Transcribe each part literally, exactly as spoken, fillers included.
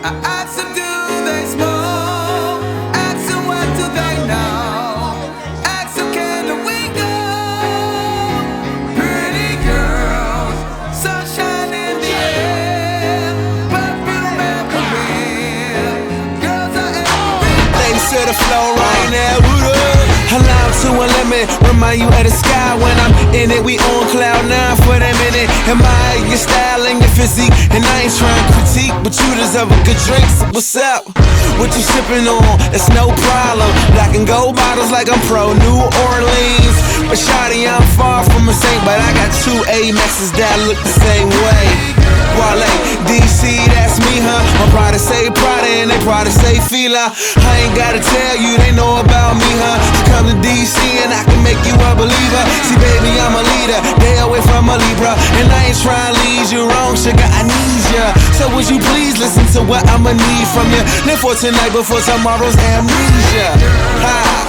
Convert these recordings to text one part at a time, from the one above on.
I ask them, do they smoke? Ask them, what do they know? Ask them, can we go? Pretty girls, sunshine in the air, perfume everywhere. Girls are everywhere. Ladies to the floor right now, what up? Allow to a limit, remind you of the sky when I'm in it. We on cloud nine for that minute. Admire your style and your physique, and I ain't trying to critique, but you deserve a good drink. So what's up? What you sipping on? It's no problem. Black and gold bottles like I'm pro New Orleans. But shawty, I'm far from a saint, but I got two Amexes that look the same way. Wale, D C, that's me, huh? My pride say Prada and they pride say Fila. I ain't gotta tell you, they know about me, huh? So come to D C and I can make you a believer. See, baby, I'm a leader, they away from a Libra, and I ain't trying to lead you wrong, sugar, I need ya. So would you please listen to what I'ma need from you? Live for tonight before tomorrow's amnesia. Ha.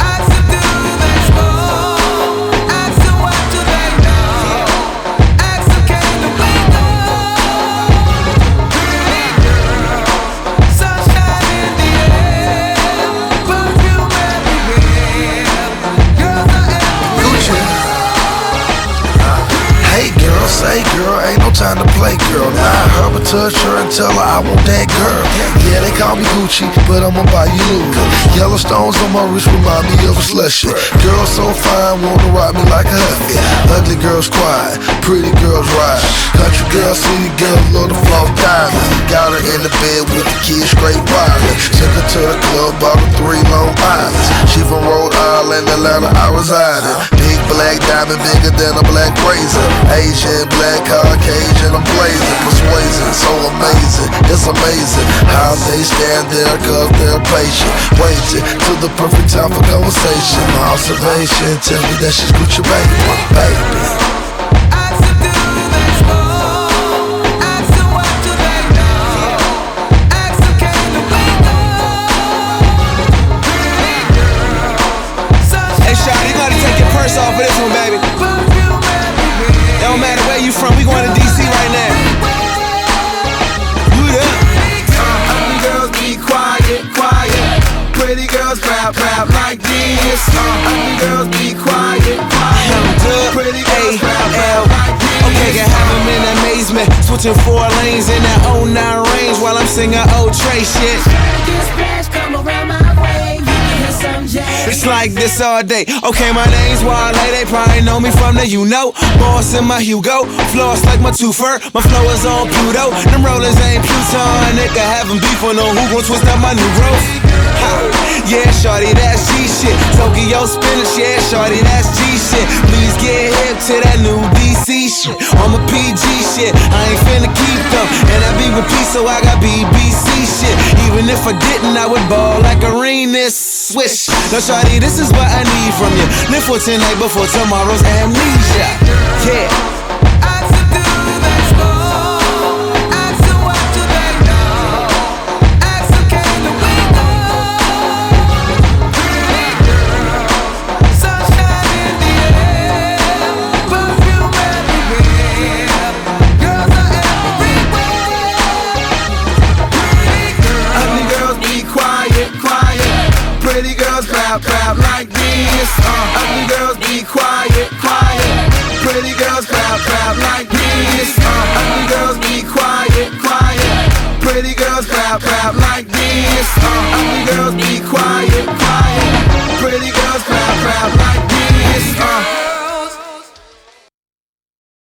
Say girl, ain't no time to play girl. Now I heard her touch her and tell her I want that girl. Yeah, they call me Gucci, but I'ma buy you Louis. Yellow stones on my wrist remind me of a slushy. Girl so fine, wanna rock me like a huffy. Ugly girls quiet, pretty girls ride. Country girl, city girl, love the floss diamonds. Got her in the bed with the kids straight wireless. Took her to the club, bought her three Long Islands. She from Rhode Island, Atlanta, I reside in. Big black diamond, bigger than a black razor. Asian, black, Caucasian, I'm blazing, persuasive, so amazing, it's amazing how they stand there cause they're patient, waiting till the perfect time for conversation. My observation tell me that she's Gucci baby, baby. Off of this one, baby. It don't matter where you from, we going to D C right now. You there? Uh, ugly girls be quiet, quiet. Pretty girls rap, rap like this. Uh, ugly girls be quiet, quiet. Pretty girls rap, rap like this. Okay, can have them in amazement, switching four lanes in that oh nine range while I'm singing old Trey shit. Come around my way. It's like this all day. Okay, my name's Wale, they probably know me from the you know. Boss in my Hugo, floss like my two-fur. My flow is on Pluto, them rollers ain't Pluton. Nigga having beef on who gon' twist up my new growth. Ha. Yeah, shorty, that's G shit. Tokyo spinach, yeah, shorty, that's G shit. Please get hip to that new D C shit. I'm a P G shit, I ain't finna keep them. And I be with P, so I got B B C shit. Even if I didn't, I would ball like arenas. Swish. Now, shawty, this is what I need from you. Live for tonight before tomorrow's amnesia. Yeah. Pretty girls rap, rap like this. Uh, ugly girls be quiet, quiet. Pretty girls rap, rap like this. Uh, ugly girls be quiet, quiet. Pretty girls rap, rap like this. Uh, ugly girls be quiet, quiet.